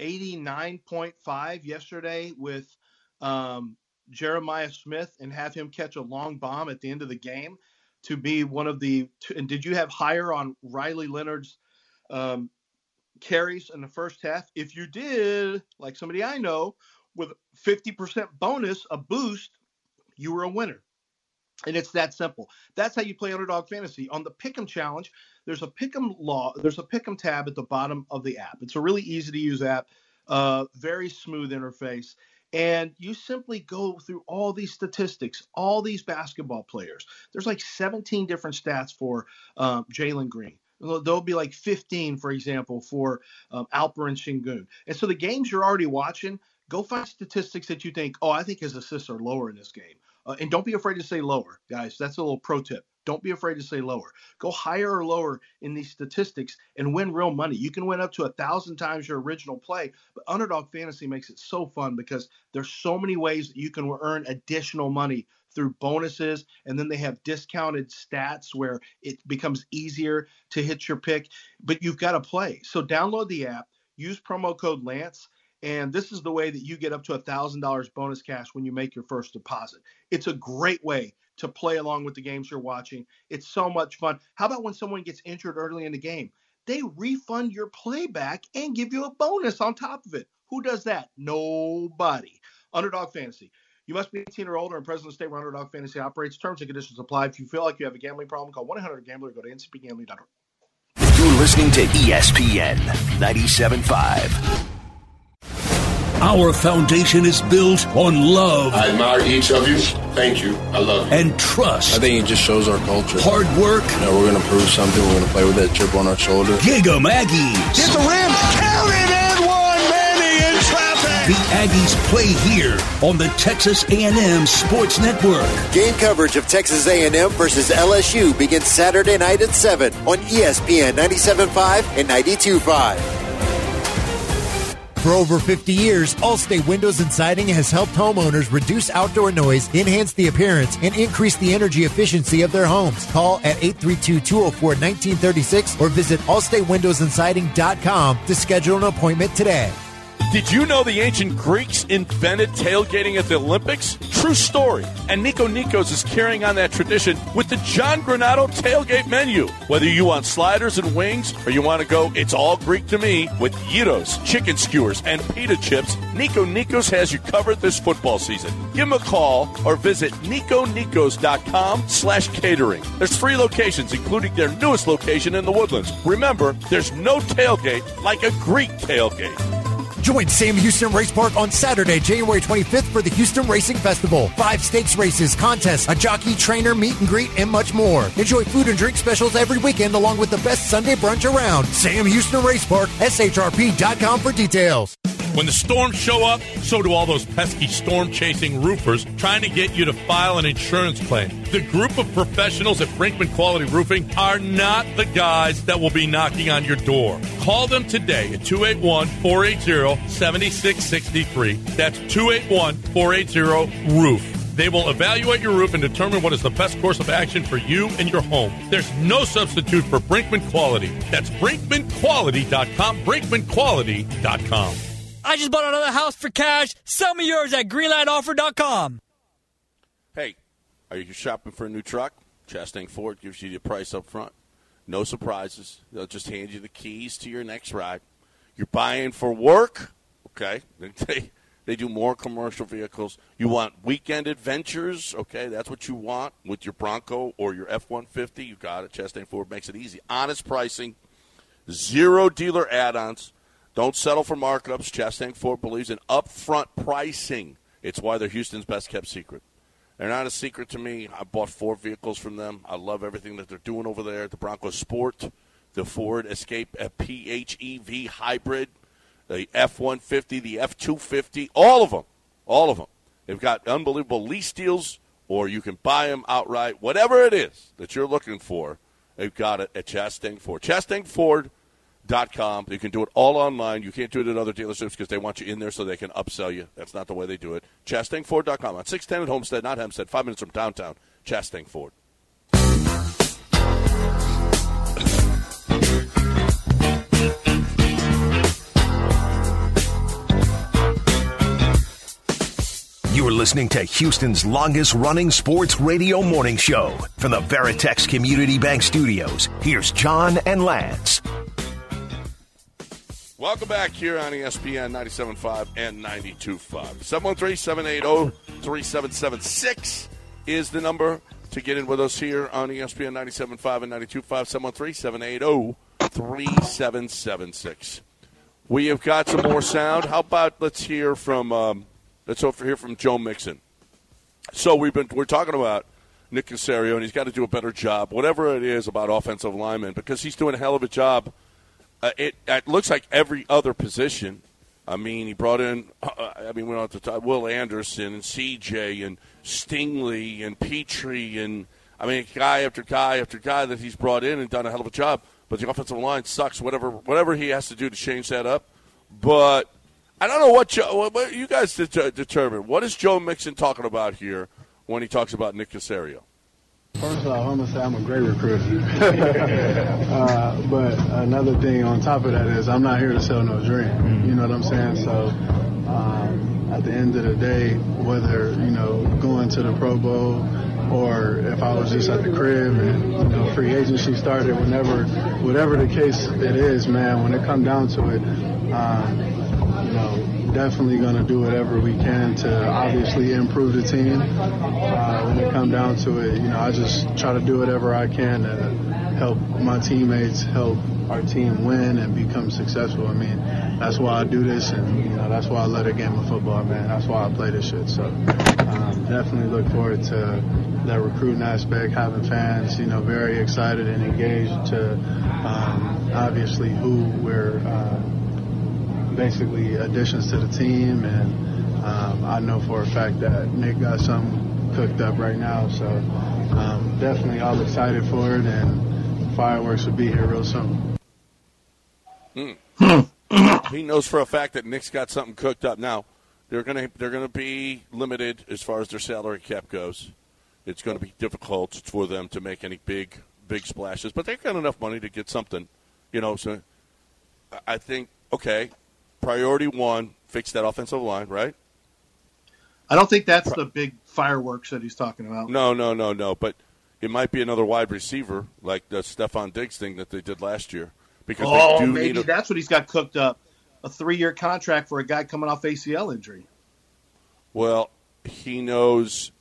89.5 yesterday with Jeremiah Smith and have him catch a long bomb at the end of the game to be one of the and did you have higher on Riley Leonard's carries in the first half? If you did, like somebody I know, with 50% bonus, a boost, you were a winner. And it's that simple. That's how you play Underdog Fantasy. On the Pick'em Challenge, there's a Pick'em tab at the bottom of the app. It's a really easy to use app, very smooth interface. And you simply go through all these statistics, all these basketball players. There's like 17 different stats for Jalen Green. There'll be like 15, for example, for Alperen Sengun. And so the games you're already watching, go find statistics that you think, I think his assists are lower in this game. And don't be afraid to say lower, guys. That's a little pro tip. Don't be afraid to say lower. Go higher or lower in these statistics and win real money. You can win up to 1,000 times your original play, but Underdog Fantasy makes it so fun because there's so many ways that you can earn additional money through bonuses, and then they have discounted stats where it becomes easier to hit your pick, but you've got to play. So download the app, use promo code Lance, and this is the way that you get up to $1,000 bonus cash when you make your first deposit. It's a great way to play along with the games you're watching. It's so much fun. How about when someone gets injured early in the game? They refund your playback and give you a bonus on top of it. Who does that? Nobody. Underdog Fantasy. You must be 18 or older and present in the state where Underdog Fantasy operates. Terms and conditions apply. If you feel like you have a gambling problem, call 1-800-GAMBLER or go to ncpgambling.org. You're listening to ESPN 97.5. Our foundation is built on love. I admire each of you. Thank you. I love you. And trust. I think it just shows our culture. Hard work. We're going to prove something. We're going to play with that chip on our shoulder. Giga Aggies. Get the Rams. Count it and one. Manny in traffic. The Aggies play here on the Texas A&M Sports Network. Game coverage of Texas A&M versus LSU begins Saturday night at 7 on ESPN 97.5 and 92.5. For over 50 years, Allstate Windows and Siding has helped homeowners reduce outdoor noise, enhance the appearance, and increase the energy efficiency of their homes. Call at 832-204-1936 or visit allstatewindowsandsiding.com to schedule an appointment today. Did you know the ancient Greeks invented tailgating at the Olympics? True story. And Nico Nikos is carrying on that tradition with the John Granado tailgate menu. Whether you want sliders and wings or you want to go, it's all Greek to me, with gyros, chicken skewers, and pita chips, Nico Nikos has you covered this football season. Give him a call or visit niconikos.com/catering. There's 3 locations, including their newest location in the Woodlands. Remember, there's no tailgate like a Greek tailgate. Join Sam Houston Race Park on Saturday, January 25th for the Houston Racing Festival. 5 stakes races, contests, a jockey, trainer, meet and greet, and much more. Enjoy food and drink specials every weekend along with the best Sunday brunch around. Sam Houston Race Park, SHRP.com for details. When the storms show up, so do all those pesky storm-chasing roofers trying to get you to file an insurance claim. The group of professionals at Brinkman Quality Roofing are not the guys that will be knocking on your door. Call them today at 281-480-7663. That's 281-480-ROOF. They will evaluate your roof and determine what is the best course of action for you and your home. There's no substitute for Brinkman Quality. That's BrinkmanQuality.com, BrinkmanQuality.com. I just bought another house for cash. Sell me yours at greenlightoffer.com. Hey, are you shopping for a new truck? Chastang Ford gives you the price up front. No surprises. They'll just hand you the keys to your next ride. You're buying for work? Okay. They do more commercial vehicles. You want weekend adventures? Okay, that's what you want with your Bronco or your F-150. You got it. Chastang Ford makes it easy. Honest pricing. 0 dealer add-ons. Don't settle for markups. Chastang Ford believes in upfront pricing. It's why they're Houston's best-kept secret. They're not a secret to me. I bought 4 vehicles from them. I love everything that they're doing over there. The Bronco Sport, the Ford Escape PHEV hybrid, the F-150, the F-250, all of them. All of them. They've got unbelievable lease deals, or you can buy them outright. Whatever it is that you're looking for, they've got it at Chastang Ford. ChastangFord.com. You can do it all online. You can't do it at other dealerships because they want you in there so they can upsell you. That's not the way they do it. ChastangFord.com on 610 at Homestead, not Hempstead, 5 minutes from downtown. Chastang Ford. You are listening to Houston's longest-running sports radio morning show. From the Veritex Community Bank Studios, here's John and Lance. Welcome back here on ESPN 97.5 and 92.5. 713-780-3776 is the number to get in with us here on ESPN 97.5 and 92.5. 713-780-3776. We have got some more sound. How about let's hear from Joe Mixon. So we're talking about Nick Caserio, and he's got to do a better job, whatever it is about offensive linemen, because he's doing a hell of a job. It looks like every other position. I mean, he brought in, we don't have to talk, Will Anderson and CJ and Stingley and Petrie and, guy after guy after guy that he's brought in and done a hell of a job. But the offensive line sucks, whatever he has to do to change that up. But I don't know what you guys determine. What is Joe Mixon talking about here when he talks about Nick Caserio? First off, I'm going to say I'm a great recruiter. But another thing on top of that is I'm not here to sell no dream. You know what I'm saying? So at the end of the day, whether, going to the Pro Bowl or if I was just at the crib and, free agency started, whatever the case it is, man, when it comes down to it, definitely going to do whatever we can to obviously improve the team. When it comes down to it, I just try to do whatever I can to help my teammates, help our team win and become successful. I mean, that's why I do this, and that's why I love the game of football, man. That's why I play this shit. So definitely look forward to that recruiting aspect, having fans, very excited and engaged to obviously who we're basically additions to the team, and I know for a fact that Nick got something cooked up right now, so definitely all excited for it, and fireworks will be here real soon. He knows for a fact that Nick's got something cooked up. Now they're gonna be limited as far as their salary cap goes. It's going to be difficult for them to make any big splashes, but they've got enough money to get something, So I think priority one, fix that offensive line, right? I don't think that's the big fireworks that he's talking about. No. But it might be another wide receiver like the Stephon Diggs thing that they did last year. Because maybe that's what he's got cooked up. A 3-year contract for a guy coming off ACL injury. Well, he knows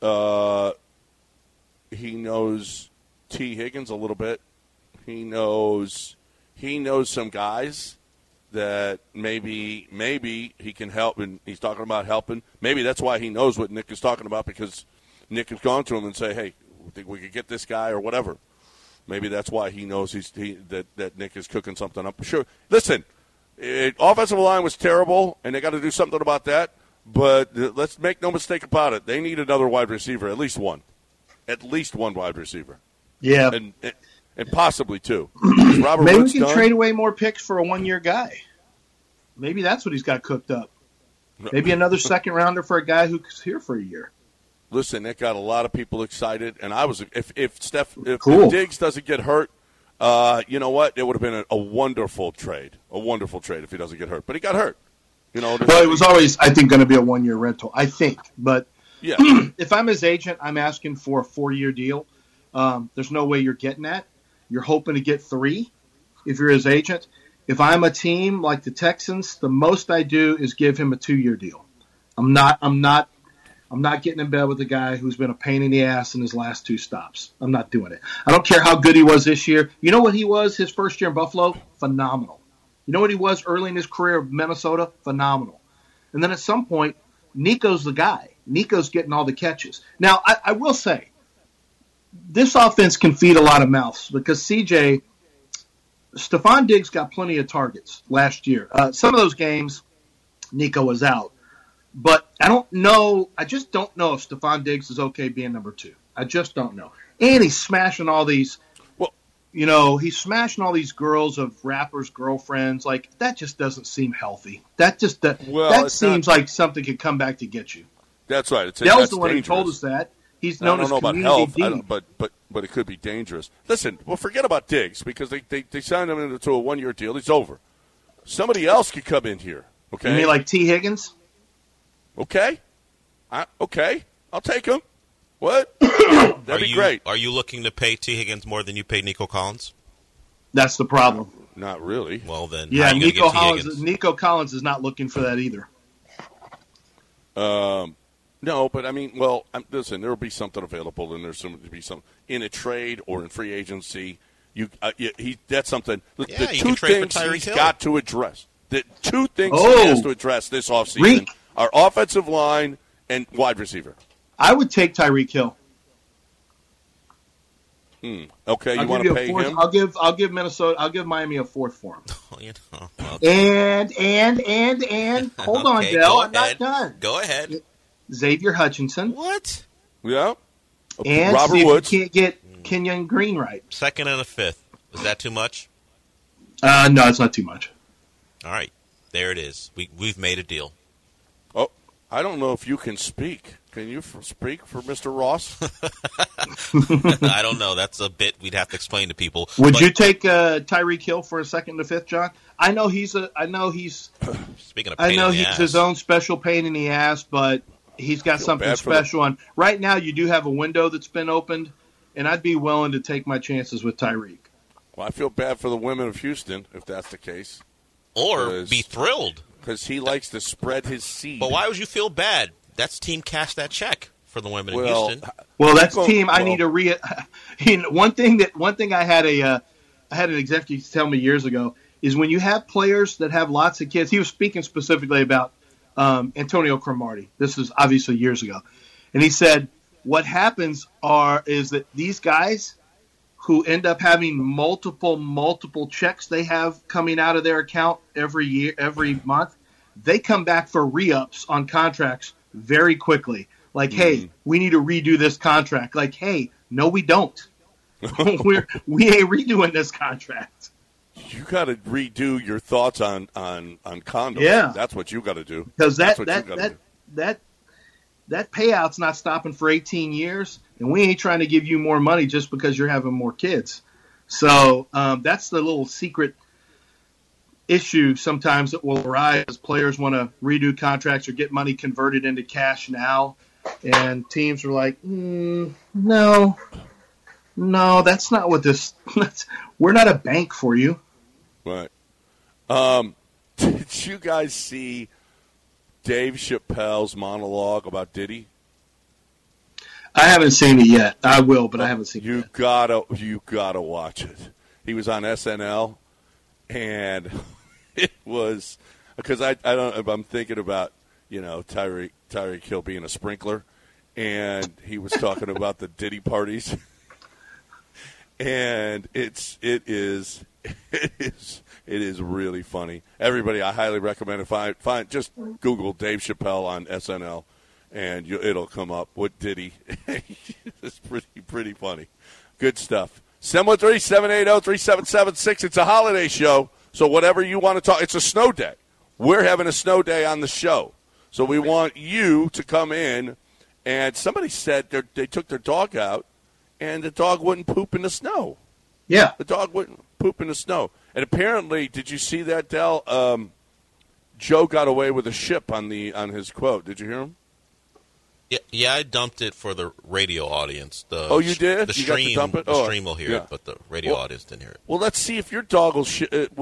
T. Higgins a little bit. He knows some guys that maybe he can help, and he's talking about helping. Maybe that's why he knows what Nick is talking about, because Nick has gone to him and say, hey, we think we could get this guy or whatever. Maybe that's why he knows that Nick is cooking something up. Sure. Listen, offensive line was terrible, and they got to do something about that. But let's make no mistake about it. They need another wide receiver, at least one. At least one wide receiver. Yeah. And possibly two. Maybe we can trade away more picks for a 1-year guy. Maybe that's what he's got cooked up. Maybe another second rounder for a guy who's here for a year. Listen, that got a lot of people excited, and I was if cool. Diggs doesn't get hurt, you know what? It would have been a wonderful trade. A wonderful trade if he doesn't get hurt. But he got hurt. Well, it was always, I think, going to be a 1-year rental. I think, but yeah. If I'm his agent, I'm asking for a 4-year deal. There's no way you're getting that. You're hoping to get 3 if you're his agent. If I'm a team like the Texans, the most I do is give him a 2-year deal. I'm not getting in bed with a guy who's been a pain in the ass in his last 2 stops. I'm not doing it. I don't care how good he was this year. You know what he was his first year in Buffalo? Phenomenal. You know what he was early in his career in Minnesota? Phenomenal. And then at some point, Nico's the guy. Nico's getting all the catches. Now, I will say, this offense can feed a lot of mouths because Stephon Diggs got plenty of targets last year. Some of those games, Nico was out. But I just don't know if Stephon Diggs is okay being number 2. I just don't know. And he's smashing all these, he's smashing all these girls of rappers' girlfriends. Like, that just doesn't seem healthy. That seems like something could come back to get you. That's right. Dell's the one who told us that. He's known as community health, dean. but it could be dangerous. Listen, forget about Diggs because they signed him into a 1-year deal. He's over. Somebody else could come in here. Okay. You mean like T. Higgins? Okay. I'll take him. What? That'd be great. Are you looking to pay T. Higgins more than you paid Nico Collins? That's the problem. Not really. Well, then, yeah, Nico Collins is not looking for that either. No, but I mean, listen, there will be something available, and there's going to be some in a trade or in free agency. That's something. The 2 things he's got to address. The 2 things he has to address this offseason are offensive line and wide receiver. I would take Tyreek Hill. Okay, you want to pay him? I'll give Minnesota. I'll give Miami a 4th for him. Okay. And hold on, Dell. I'm not done. Go ahead. Xavier Hutchinson. What? Yeah. And Robert see Woods. If you can't get Kenyon Green right. 2nd and a 5th. Is that too much? No, it's not too much. All right. There it is. We've made a deal. Oh, I don't know if you can speak. Can you speak for Mr. Ross? I don't know. That's a bit we'd have to explain to people. Would you take Tyreek Hill for a second to fifth, John? I know he's speaking of I know he's ass. his own special pain in the ass, but he's got something special on. Right now, you do have a window that's been opened, and I'd be willing to take my chances with Tyreek. Well, I feel bad for the women of Houston if that's the case. Or be thrilled. Because he likes to spread his seed. But why would you feel bad? That's team cash that check for the women in Houston. Well, that's team. I need to one thing I had an executive tell me years ago is when you have players that have lots of kids. He was speaking specifically about Antonio Cromartie. This is obviously years ago, and he said what happens is that these guys who end up having multiple checks they have coming out of their account every month, they come back for re-ups on contracts very quickly. Like, hey, we need to redo this contract. Like, hey, no, we don't. we ain't redoing this contract. You got to redo your thoughts on condoms. Yeah, that's what you got to do. Because that payout's not stopping for 18 years, and we ain't trying to give you more money just because you're having more kids. So that's the little secret issue sometimes that will arise as players want to redo contracts or get money converted into cash now, and teams are like, no, that's not what this. We're not a bank for you. Right. Did you guys see Dave Chappelle's monologue about Diddy? I haven't seen it yet. I will, but I haven't seen it yet. You gotta watch it. He was on SNL, and it was because I'm thinking about Tyreek Hill being a sprinkler, and he was talking about the Diddy parties, and it is really funny. Everybody, I highly recommend it. Just Google Dave Chappelle on SNL, and it'll come up with Diddy. It's pretty funny. Good stuff. 713-780-3776. It's a holiday show, so whatever you want to talk. It's a snow day. We're having a snow day on the show, so we want you to come in. And somebody said they took their dog out, and the dog wouldn't poop in the snow. Yeah. The dog wouldn't poop in the snow. And apparently, did you see that, Del? Joe got away with a ship on his quote. Did you hear him? Yeah, I dumped it for the radio audience. You did? The you stream, got to dump it? The stream will hear it, but the radio audience didn't hear it. Well, let's see if your dog will.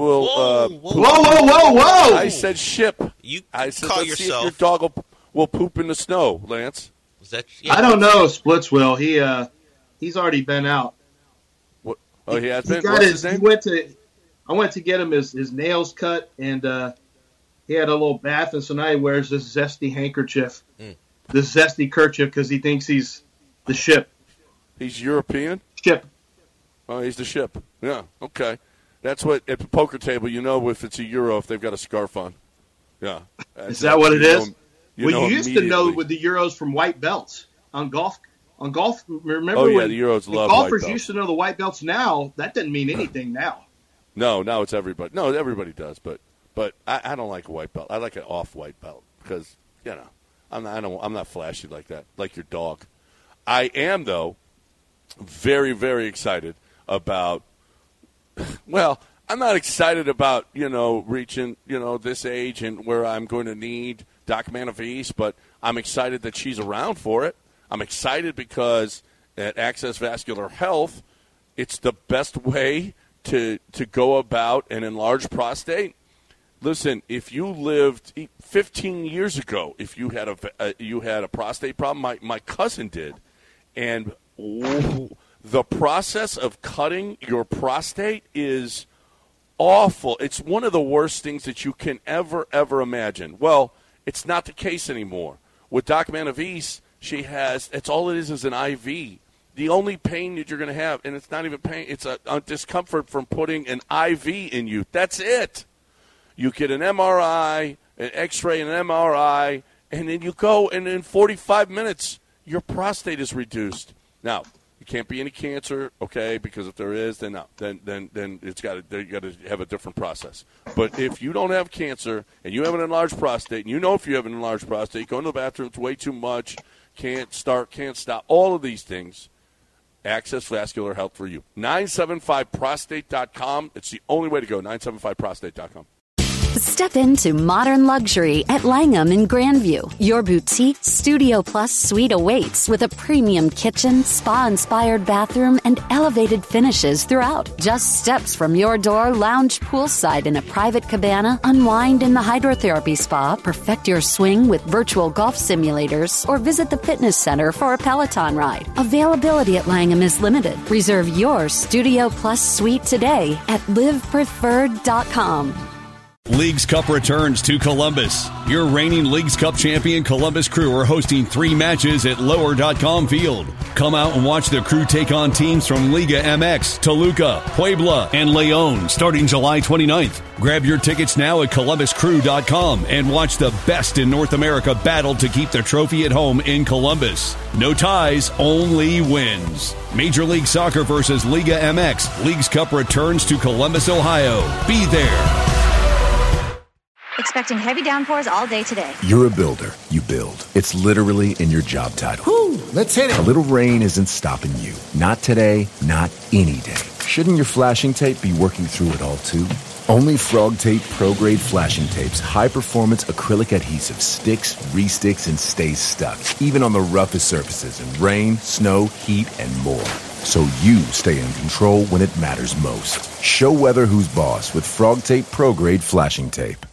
Whoa! I said ship. I said let's see if your dog will poop in the snow, Lance. I don't know. Splitsville. He's already been out. What? Oh, he has been. What's his name? I went to get him his nails cut, and he had a little bath, and so now he wears this zesty handkerchief, this zesty kerchief, because he thinks he's the ship. He's European? Ship. Oh, he's the ship. Yeah, okay. That's what, at the poker table, if it's a Euro, if they've got a scarf on. Yeah. Is that what it is? You used to know with the Euros from white belts on golf. Remember when the Euros love golfers white belts. used to know the white belts. Now that doesn't mean anything now. No, now it's everybody. No, everybody does, but I don't like a white belt. I like an off-white belt because I'm not flashy like that, like your dog. I am though very, very excited about. Well, I'm not excited about reaching this age and where I'm going to need Doc Manavis, but I'm excited that she's around for it. I'm excited because at Access Vascular Health, it's the best way to go about an enlarged prostate. Listen, if you lived 15 years ago, if you had a prostate problem, my cousin did, and the process of cutting your prostate is awful. It's one of the worst things that you can ever imagine. Well, it's not the case anymore. With Doc Manavis, it's all it is an IV. The only pain that you're going to have, and it's not even pain, it's a discomfort from putting an IV in you. That's it. You get an MRI, an X-ray, an MRI, and then you go, and in 45 minutes, your prostate is reduced. Now, you can't be any cancer, okay? Because if there is, then no. Then it's you got to have a different process. But if you don't have cancer and you have an enlarged prostate, and if you have an enlarged prostate, going to the bathroom, it's way too much. can't start, can't stop, all of these things. Access Vascular Health for you. 975prostate.com. It's the only way to go, 975prostate.com. Step into modern luxury at Langham in Grandview. Your boutique Studio Plus suite awaits with a premium kitchen, spa-inspired bathroom, and elevated finishes throughout. Just steps from your door, lounge poolside in a private cabana, unwind in the hydrotherapy spa, perfect your swing with virtual golf simulators, or visit the fitness center for a Peloton ride. Availability at Langham is limited. Reserve your Studio Plus suite today at livepreferred.com. Leagues Cup returns to Columbus. Your reigning Leagues Cup champion Columbus Crew are hosting 3 matches at Lower.com Field. Come out and watch the Crew take on teams from Liga MX, Toluca, Puebla, and León starting July 29th. Grab your tickets now at ColumbusCrew.com and watch the best in North America battle to keep the trophy at home in Columbus. No ties, only wins. Major League Soccer versus Liga MX. Leagues Cup returns to Columbus, Ohio. Be there. Expecting heavy downpours all day today. You're a builder. You build. It's literally in your job title. Whew, let's hit it. A little rain isn't stopping you. Not today, not any day. Shouldn't your flashing tape be working through it all too? Only Frog Tape Pro Grade Flashing Tape's high-performance acrylic adhesive sticks, re-sticks, and stays stuck, even on the roughest surfaces in rain, snow, heat, and more. So you stay in control when it matters most. Show weather who's boss with Frog Tape Pro Grade Flashing Tape.